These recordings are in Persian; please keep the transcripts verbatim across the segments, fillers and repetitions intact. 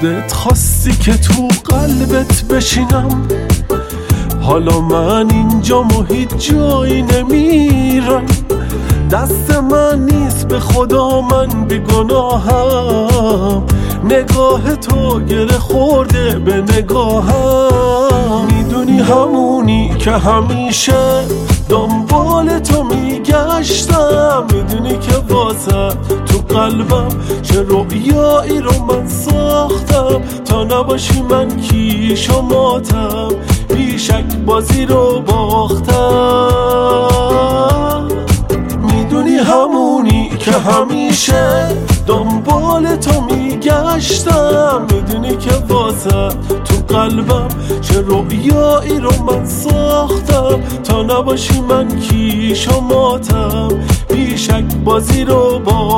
خودت خواستی که تو قلبت بشینم، حالا من اینجا و هیچ جایی نمیرم. دست من نیست به خدا من بیگناهم، نگاه تو گره خورده به نگاهم. میدونی همونی که همیشه دنبال تو میگشتم، میدونی که واسه تو قلبم چه رویایی رو من ساختم. تا نباشی من کیش و ماتم، بیشک بازی رو باختم. میدونی همونی که همیشه دنبال تو میگشتم، میدونی که واسه تو قلبم چه رویایی رو من ساختم. تا نباشی من کیش و ماتم، بیشک بازی رو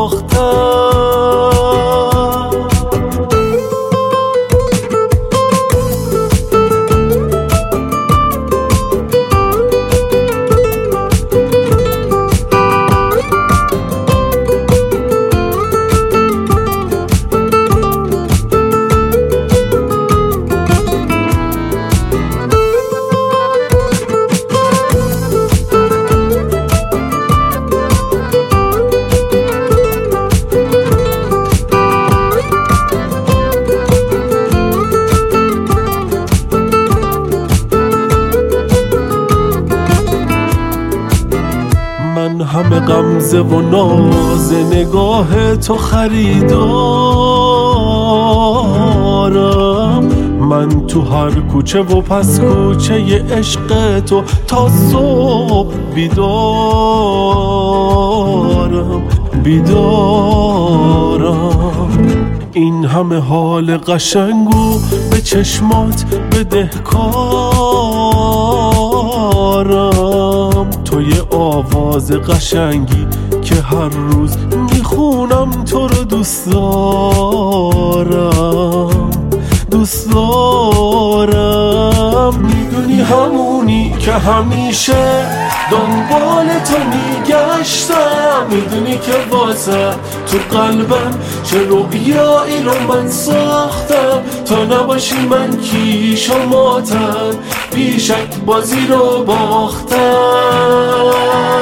باختم. من همه غمزه و ناز نگاه تو خریدارم، من تو هر کوچه و پس کوچه ی عشق تو تا صبح بیدارم بیدارم. این همه حال قشنگو به چشمات بدهکارم، تو یه آواز قشنگی که هر روز میخونم تو رو دوست دارم دوست دارم. میدونی همونی که همیشه دنبال تو میگشتم، میدونی که واسه تو قلبم چه رویایی رو من ساختم. تا نباشی من کیش و ماتم، بیشک بازی رو باختم.